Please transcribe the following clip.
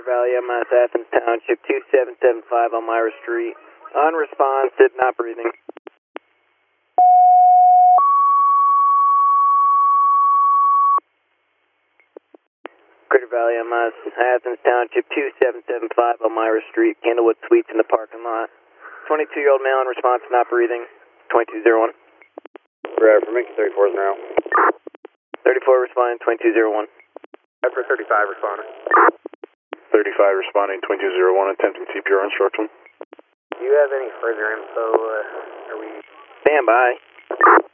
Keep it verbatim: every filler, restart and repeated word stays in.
Valley, M S Athens Township, two seven seven five Elmira Street. Unresponsive, not breathing. Crater Valley, M S Athens Township, two seven seven five Elmira Street, Candlewood Suites in the parking lot. twenty-two-year-old male unresponsive, not breathing. twenty-two oh one. Right, for Mickey thirty-four is now. thirty-four responding, twenty-two oh one. After thirty-five responding. thirty-five responding, twenty-two oh one, attempting C P R instruction. Do you have any further info? Uh, are we... Stand by.